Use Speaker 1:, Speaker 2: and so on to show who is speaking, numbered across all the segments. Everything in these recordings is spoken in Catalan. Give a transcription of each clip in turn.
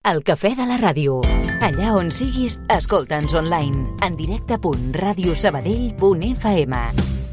Speaker 1: El cafè de la ràdio. Allà on siguis, escolta'ns online. En directe.radiosabadell.fm.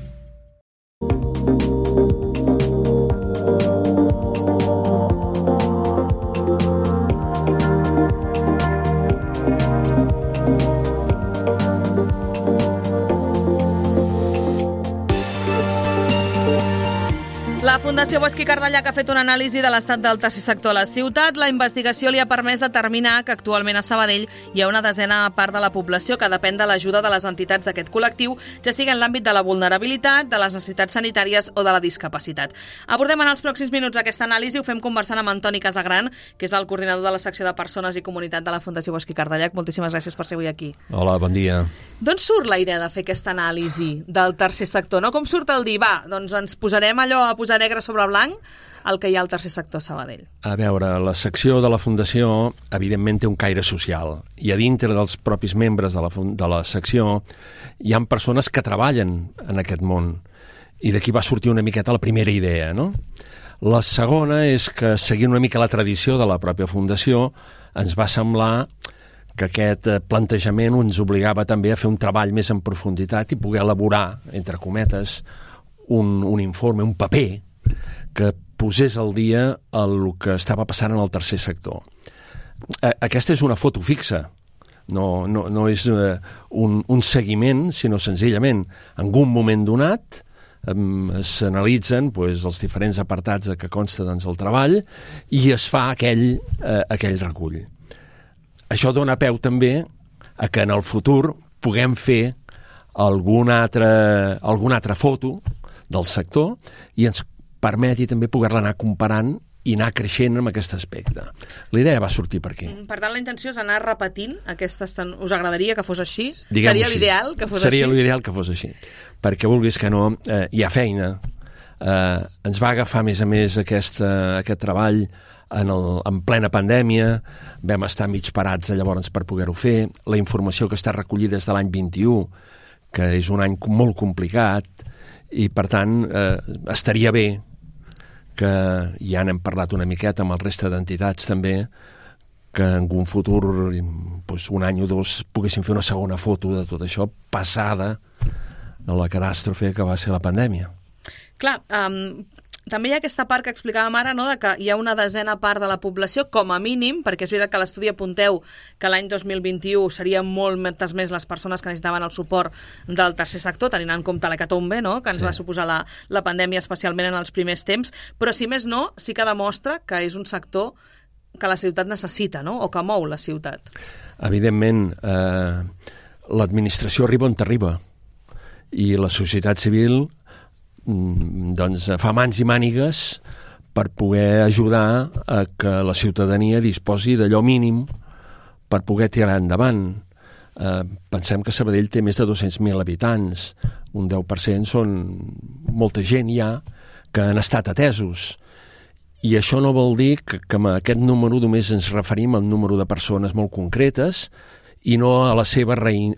Speaker 2: La Fundació Bosch i Cardallac ha fet una anàlisi de l'estat del tercer sector a la ciutat. La investigació li ha permès determinar que actualment a Sabadell hi ha una desena part de la població que depèn de l'ajuda de les entitats d'aquest col·lectiu, ja sigui en l'àmbit de la vulnerabilitat, de les necessitats sanitàries o de la discapacitat. Abordem en els pròxims minuts aquesta anàlisi i ho fem conversant amb Antoni Casagran, que és el coordinador de la secció de Persones i Comunitat de la Fundació Bosch i Cardallac. Moltíssimes gràcies per ser avui aquí.
Speaker 3: Hola, bon dia.
Speaker 2: D'on surt la idea de fer aquesta anàlisi del tercer sector? No? Com surt el dir, doncs ens posarem allò a posar negre sobre blanc el que hi ha al tercer sector a Sabadell?
Speaker 3: A veure, la secció de la Fundació evidentment té un caire social i a dintre dels propis membres de la secció hi ha persones que treballen en aquest món i d'aquí va sortir una miqueta la primera idea, no? La segona és que seguint una mica la tradició de la pròpia Fundació ens va semblar que aquest plantejament ens obligava també a fer un treball més en profunditat i poder elaborar, entre cometes, un informe, un paper que posés al dia el que estava passant en el tercer sector. Aquesta és una foto fixa, no és un seguiment, sinó senzillament en un moment donat s'analitzen els diferents apartats de què consta el treball i es fa aquell recull. Això dona peu també a que en el futur puguem fer alguna altra foto del sector i ens permeti també poder-la anar comparant i anar creixent en aquest aspecte. La idea va sortir per aquí.
Speaker 2: Per tant, la intenció és anar repetint aquestes... Us agradaria que fos així?
Speaker 3: Diguem-ho
Speaker 2: Seria
Speaker 3: així.
Speaker 2: l'ideal que fos
Speaker 3: Seria
Speaker 2: així?
Speaker 3: l'ideal que fos així. Perquè vulguis que no, hi ha feina. Ens va agafar, a més, aquest treball en plena pandèmia. Vam estar mig parats llavors per poder-ho fer. La informació que està recollida des de l'any 21, que és un any molt complicat, i per tant estaria bé que ja n'hem parlat una miqueta amb el resta d'entitats també, que en un futur, un any o dos, poguéssim fer una segona foto de tot això passada de la catàstrofe que va ser la pandèmia.
Speaker 2: Clar, també hi ha aquesta part que explicàvem ara, no?, de que hi ha una desena part de la població, com a mínim, perquè és veritat que a l'estudi apunteu que l'any 2021 serien moltes més les persones que necessitaven el suport del tercer sector, tenint en compte l'hecatombe, no?, que ens va suposar la pandèmia, especialment en els primers temps, però si més no, sí que demostra que és un sector que la ciutat necessita, no?, o que mou la ciutat.
Speaker 3: Evidentment, l'administració arriba on arriba, i la societat civil fa mans i mànigues per poder ajudar a que la ciutadania disposi d'allò mínim per poder tirar endavant. Pensem que Sabadell té més de 200.000 habitants, un 10% són molta gent ja que han estat atesos. I això no vol dir que amb aquest número només ens referim al número de persones molt concretes i no a la seva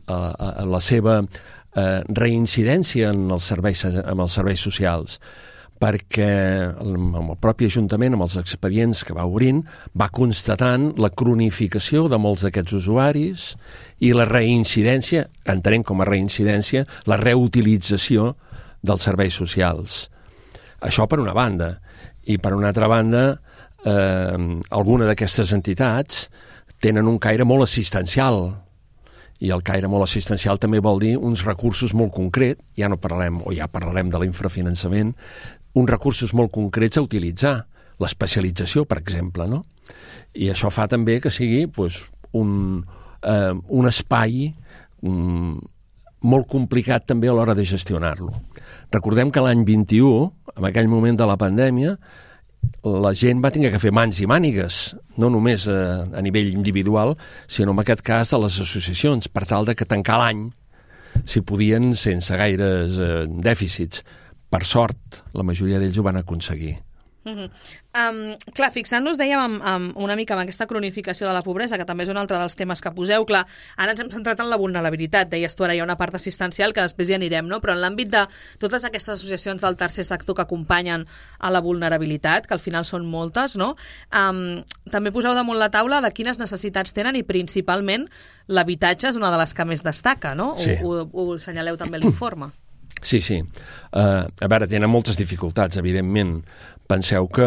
Speaker 3: reincidència en els serveis socials, perquè amb el propi Ajuntament, amb els expedients que va obrint, va constatant la cronificació de molts d'aquests usuaris i la reincidència, entenem com a reincidència, la reutilització dels serveis socials. Això per una banda. I per una altra banda, alguna d'aquestes entitats tenen un caire molt assistencial, i el caire molt assistencial també vol dir uns recursos molt concrets, ja parlarem de l'infrafinançament, uns recursos molt concrets a utilitzar, l'especialització, per exemple, no? I això fa també que sigui un espai molt complicat també a l'hora de gestionar-lo. Recordem que l'any 21, en aquell moment de la pandèmia, la gent va tenir que fer mans i mànigues, no només a nivell individual, sinó en aquest cas a les associacions, per tal de que tancar l'any, si podien, sense gaires dèficits. Per sort, la majoria d'ells ho van aconseguir.
Speaker 2: Clar, fixant-nos, dèiem, una mica en aquesta cronificació de la pobresa, que també és un altre dels temes que poseu. Clar, ara ens hem centrat en la vulnerabilitat, deies tu, ara hi ha una part assistencial que després hi anirem, no? Però en l'àmbit de totes aquestes associacions del tercer sector que acompanyen a la vulnerabilitat, que al final són moltes, no? També poseu damunt la taula de quines necessitats tenen i principalment l'habitatge és una de les que més destaca, no?
Speaker 3: Sí.
Speaker 2: Ho assenyaleu també a l'informe.
Speaker 3: Sí. A veure, tenen moltes dificultats, evidentment. Penseu que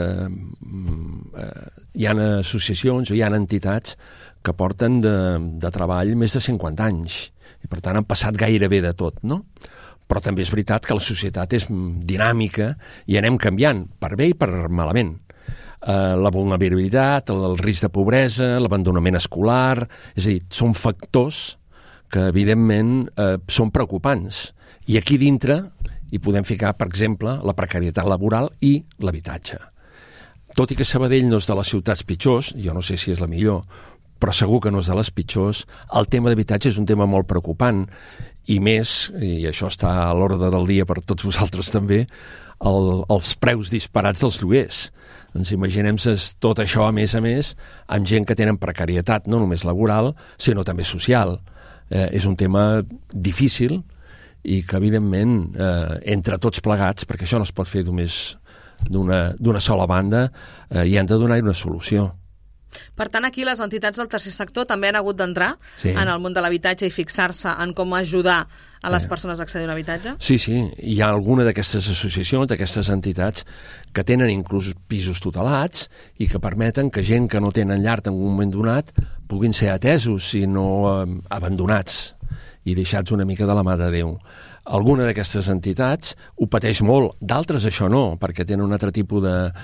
Speaker 3: hi ha associacions o hi ha entitats que porten de treball més de 50 anys i, per tant, han passat gairebé de tot, no? Però també és veritat que la societat és dinàmica i anem canviant, per bé i per malament. La vulnerabilitat, el risc de pobresa, l'abandonament escolar... És a dir, són factors que, evidentment, són preocupants. I aquí dintre hi podem ficar, per exemple, la precarietat laboral i l'habitatge. Tot i que Sabadell no és de les ciutats pitjors, jo no sé si és la millor, però segur que no és de les pitjors, el tema d'habitatge és un tema molt preocupant, i més, i això està a l'ordre del dia per tots vosaltres també, els preus disparats dels lloguers. Ens imaginem tot això, a més, amb gent que tenen precarietat, no només laboral, sinó també social. És un tema difícil, i que, evidentment, entre tots plegats, perquè això no es pot fer només d'una sola banda, hi han de donar una solució.
Speaker 2: Per tant, aquí les entitats del tercer sector també han hagut d'entrar en el món de l'habitatge i fixar-se en com ajudar a les persones a accedir a un habitatge?
Speaker 3: Sí, hi ha alguna d'aquestes associacions, d'aquestes entitats, que tenen inclús pisos tutelats i que permeten que gent que no tenen llar en un moment donat puguin ser atesos i no abandonats i deixats una mica de la mà de Déu. Alguna d'aquestes entitats ho pateix molt, d'altres això no, perquè tenen un altre tipus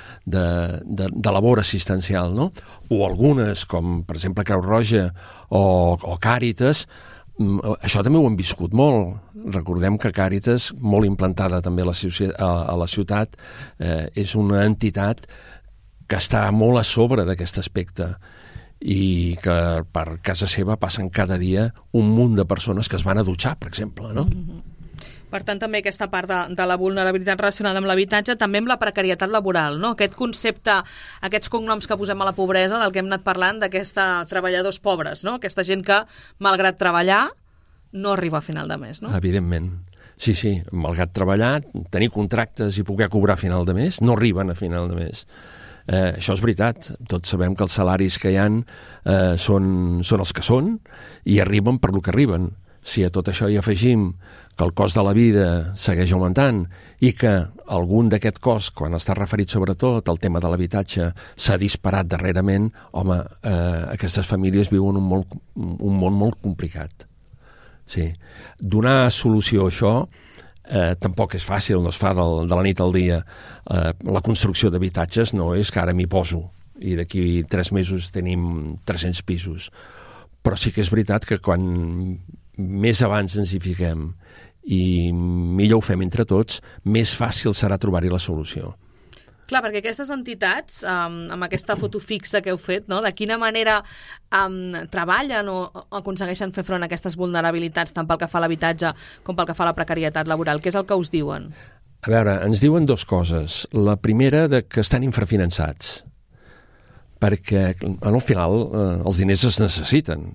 Speaker 3: de labor assistencial, no? O algunes, com per exemple Creu Roja o Càritas, això també ho hem viscut molt. Recordem que Càritas, molt implantada també a la ciutat, és una entitat que està molt a sobre d'aquest aspecte i que per casa seva passen cada dia un munt de persones que es van a dutxar, per exemple, no?
Speaker 2: Per tant, també aquesta part de la vulnerabilitat relacionada amb l'habitatge, també amb la precarietat laboral, no? Aquest concepte, aquests cognoms que posem a la pobresa, del que hem anat parlant, d'aquesta treballadors pobres, no? Aquesta gent que, malgrat treballar, no arriba a final de mes, no?
Speaker 3: Evidentment. Sí, malgrat treballar, tenir contractes i poder cobrar a final de mes, no arriben a final de mes. Això és veritat, tots sabem que els salaris que hi ha són els que són i arriben per lo que arriben. Si a tot això hi afegim que el cost de la vida segueix augmentant i que algun d'aquest cost, quan està referit sobretot al tema de l'habitatge, s'ha disparat darrerament, home, aquestes famílies viuen un món molt complicat. Sí. Donar solució a això tampoc és fàcil, no es fa de la nit al dia. La construcció d'habitatges no és que ara m'hi poso i d'aquí 3 mesos tenim 300 pisos. Però sí que és veritat que quan més abans ens hi fiquem i millor ho fem entre tots, més fàcil serà trobar-hi la solució.
Speaker 2: Clar, perquè aquestes entitats, amb aquesta foto fixa que heu fet, no? De quina manera treballen o aconsegueixen fer front a aquestes vulnerabilitats, tant pel que fa a l'habitatge com pel que fa a la precarietat laboral? Què és el que us diuen?
Speaker 3: A veure, ens diuen 2 coses. La primera, que estan infrafinançats, perquè al final els diners es necessiten.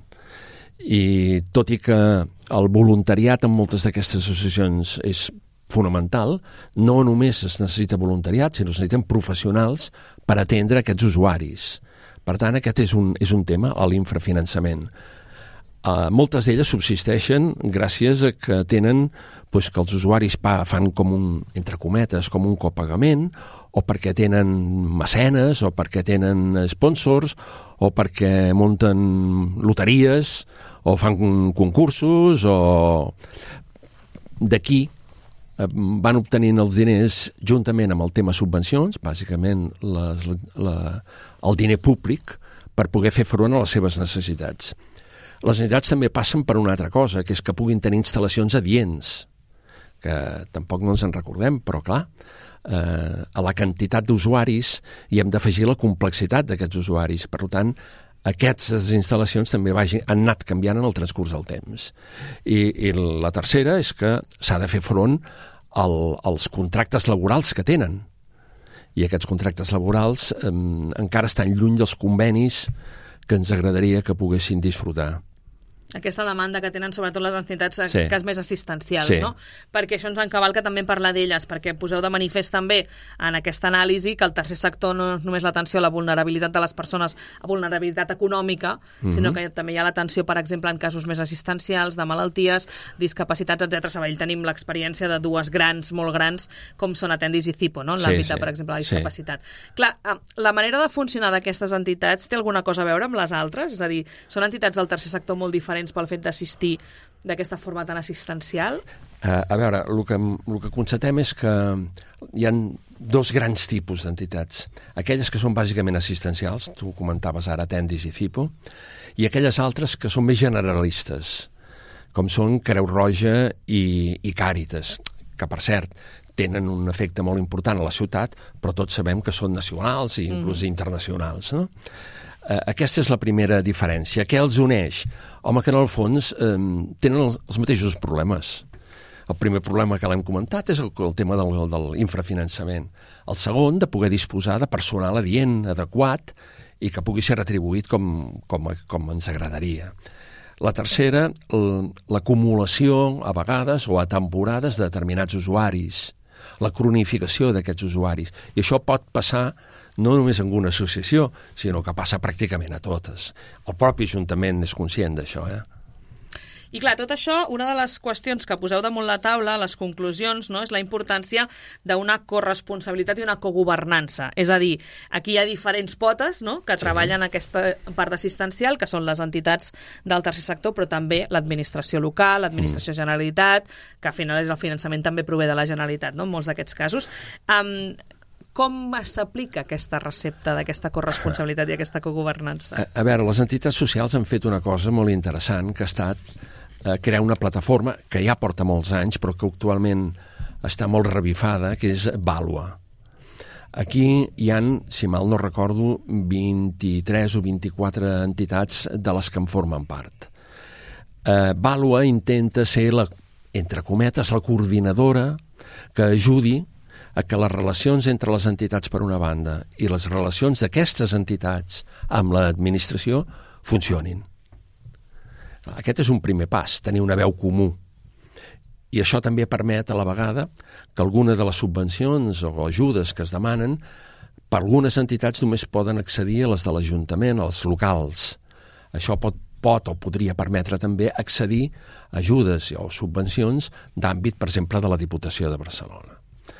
Speaker 3: I tot i que el voluntariat en moltes d'aquestes associacions és fonamental, no només es necessita voluntariat, sinó es necessiten professionals per atendre aquests usuaris. Per tant, aquest és un tema, l'infrafinançament. Moltes d'elles subsisteixen gràcies a que tenen que els usuaris fan com entre cometes, com un copagament, o perquè tenen mecenes, o perquè tenen sponsors, o perquè munten loteries, o fan concursos, o d'aquí van obtenint els diners juntament amb el tema subvencions, bàsicament el diner públic, per poder fer front a les seves necessitats. Les entitats també passen per una altra cosa, que és que puguin tenir instal·lacions adients, que tampoc no ens en recordem, però clar, a la quantitat d'usuaris hi hem d'afegir la complexitat d'aquests usuaris. Per tant, aquestes instal·lacions també han anat canviant en el transcurs del temps. I la tercera és que s'ha de fer front als contractes laborals que tenen. i aquests contractes laborals encara estan lluny dels convenis que ens agradaria que poguessin disfrutar.
Speaker 2: Aquesta demanda que tenen sobretot les entitats cas més assistencials,
Speaker 3: sí.
Speaker 2: no? Perquè això ens encavalca també en parlar d'elles, perquè poseu de manifest també en aquesta anàlisi que el tercer sector no és només l'atenció a la vulnerabilitat de les persones, a vulnerabilitat econòmica, sinó que també hi ha l'atenció, per exemple, en casos més assistencials, de malalties, discapacitats, etc. A Sabadell tenim l'experiència de dues grans, molt grans, com són Atendis i Cipo, no? En l'àmbit, per exemple, de la discapacitat. Clar, la manera de funcionar d'aquestes entitats té alguna cosa a veure amb les altres? És a dir, són entitats del tercer sector molt diferents pel fet d'assistir d'aquesta forma tan assistencial?
Speaker 3: A veure, el que constatem és que hi ha dos grans tipus d'entitats. Aquelles que són bàsicament assistencials, tu comentaves ara Atendis i Cipo, i aquelles altres que són més generalistes, com són Creu Roja i Càritas, que, per cert, tenen un efecte molt important a la ciutat, però tots sabem que són nacionals i inclús internacionals, no? Aquesta és la primera diferència. Què els uneix? Home, que en el fons tenen els mateixos problemes. El primer problema que l'hem comentat és el tema del infrafinançament. El segon, de poder disposar de personal adient, adequat, i que pugui ser retribuït com ens agradaria. La tercera, l'acumulació, a vegades, o a temporades, de determinats usuaris, la cronificació d'aquests usuaris. I això pot passar no només en una associació, sinó que passa pràcticament a totes. El propi Ajuntament és conscient d'això,
Speaker 2: I clar, tot això, una de les qüestions que poseu damunt la taula, les conclusions, no, és la importància d'una corresponsabilitat i una cogovernança. És a dir, aquí hi ha diferents potes, no?, que treballen aquesta part assistencial, que són les entitats del tercer sector, però també l'administració local, l'administració Generalitat, que al final és el finançament també prové de la Generalitat, no?, en molts d'aquests casos. Com s'aplica aquesta recepta d'aquesta corresponsabilitat i aquesta cogovernança?
Speaker 3: A veure, les entitats socials han fet una cosa molt interessant, que ha estat crear una plataforma que ja porta molts anys, però que actualment està molt revifada, que és Vàlua. Aquí hi ha, si mal no recordo, 23 o 24 entitats de les que en formen part. Vàlua intenta ser, entre cometes, la coordinadora que ajudi a que les relacions entre les entitats per una banda i les relacions d'aquestes entitats amb l'administració funcionin. Aquest és un primer pas, tenir una veu comú. I això també permet a la vegada que alguna de les subvencions o ajudes que es demanen per algunes entitats només poden accedir a les de l'Ajuntament, als locals. Això pot o podria permetre també accedir a ajudes o subvencions d'àmbit, per exemple, de la Diputació de Barcelona.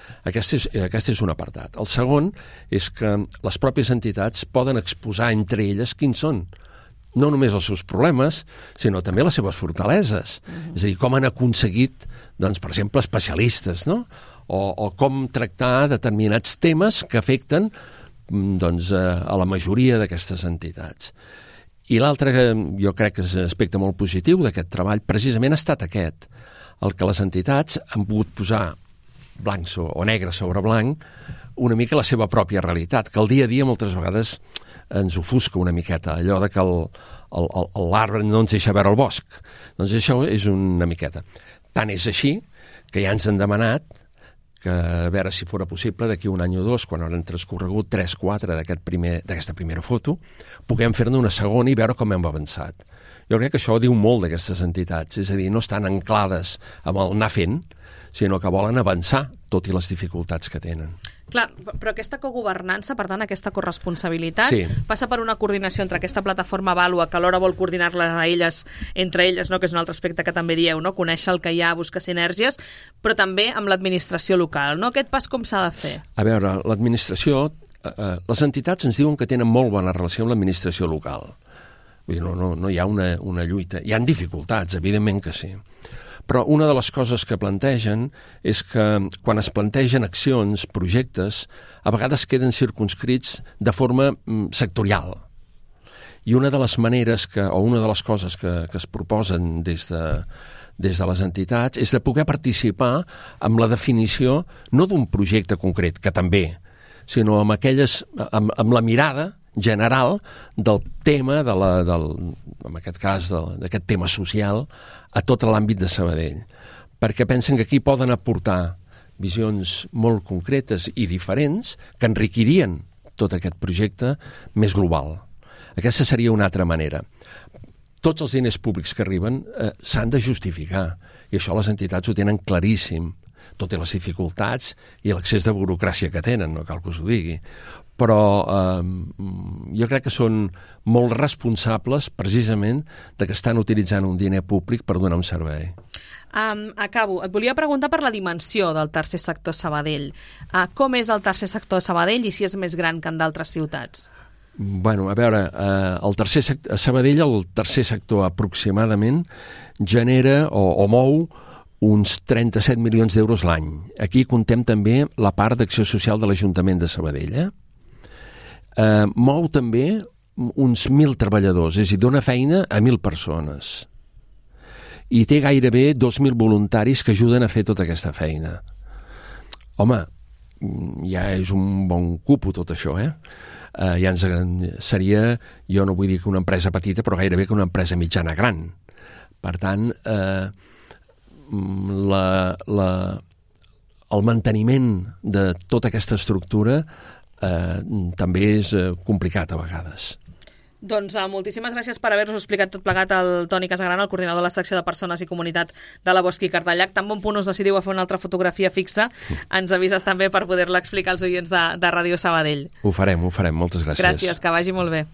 Speaker 3: Aquest és un apartat. El segon és que les pròpies entitats poden exposar entre elles quins són no només els seus problemes, sinó també les seves fortaleses. És a dir, com han aconseguit, doncs, per exemple, especialistes, no? O com tractar determinats temes que afecten doncs, a la majoria d'aquestes entitats. I l'altre, jo crec que és un aspecte molt positiu d'aquest treball, precisament ha estat aquest, el que les entitats han pogut posar blanc o negre sobre blanc, una mica la seva pròpia realitat, que el dia a dia moltes vegades ens ofusca una miqueta, allò de que l'arbre no ens deixa veure el bosc. Doncs això és una miqueta. Tant és així que ja ens han demanat que, a veure si fora possible, d'aquí un any o dos, quan hauran transcorregut 3-4 d'aquesta primera foto, puguem fer-ne una segona i veure com hem avançat. Jo crec que això diu molt d'aquestes entitats, és a dir, no estan anclades amb el anar fent, sinó que volen avançar, tot i les dificultats que tenen.
Speaker 2: Clar, però aquesta cogovernança, per tant, aquesta corresponsabilitat, passa per una coordinació entre aquesta plataforma Vàlua, que alhora vol coordinar-les a elles, entre elles, no?, que és un altre aspecte que també dieu, no?, conèixer el que hi ha, buscar sinergies, però també amb l'administració local, no? Aquest pas com s'ha de fer?
Speaker 3: A veure, l'administració, les entitats ens diuen que tenen molt bona relació amb l'administració local. Vull dir, no hi ha una lluita. Hi ha dificultats, evidentment que sí. Però una de les coses que plantegen és que quan es plantegen accions, projectes, a vegades queden circumscrits de forma sectorial. I una de les maneres o una de les coses que es proposen des de les entitats és de poder participar amb la definició no d'un projecte concret, que també, sinó amb la mirada general del tema, en aquest cas d'aquest tema social, a tot l'àmbit de Sabadell, perquè pensen que aquí poden aportar visions molt concretes i diferents que enriquirien tot aquest projecte més global. Aquesta seria una altra manera. Tots els diners públics que arriben s'han de justificar, i això les entitats ho tenen claríssim, tot i les dificultats i l'excés de burocràcia que tenen, no cal que us ho digui. Però jo crec que són molt responsables precisament de que estan utilitzant un diner públic per donar un servei.
Speaker 2: Acabo. Et volia preguntar per la dimensió del tercer sector a Sabadell. Com és el tercer sector a Sabadell i si és més gran que en d'altres ciutats?
Speaker 3: Bueno, a veure, a Sabadell el tercer sector aproximadament genera o mou uns 37 milions d'euros l'any. Aquí contem també la part d'acció social de l'Ajuntament de Sabadell. Mou també uns 1.000 treballadors, és a dir, dona feina a 1.000 persones. I té gairebé 2.000 voluntaris que ajuden a fer tota aquesta feina. Home, ja és un bon cupo tot això, ja seria, jo no vull dir que una empresa petita, però gairebé que una empresa mitjana gran. Per tant, el manteniment de tota aquesta estructura també és complicat a vegades.
Speaker 2: Doncs moltíssimes gràcies per haver-nos explicat tot plegat el Toni Casagrana, el coordinador de la secció de Persones i Comunitat de la Bosch i Cardellac. Tan bon punt us decidiu a fer una altra fotografia fixa, ens avises també per poder-la explicar als oients de Ràdio Sabadell.
Speaker 3: Ho farem, moltes gràcies.
Speaker 2: Gràcies, que vagi molt bé.